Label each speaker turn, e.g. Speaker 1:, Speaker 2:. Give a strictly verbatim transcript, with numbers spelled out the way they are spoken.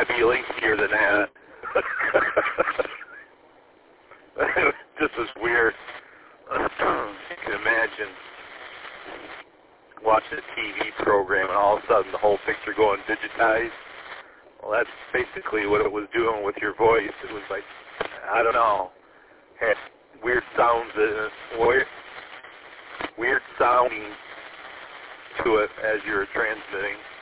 Speaker 1: feeling here than that. This is weird. You can imagine watching a T V program and all of a sudden the whole picture going digitized. Well, that's basically what it was doing with your voice. It was like, I don't know, had weird sounds in it, weird, weird sounding to it as you were transmitting.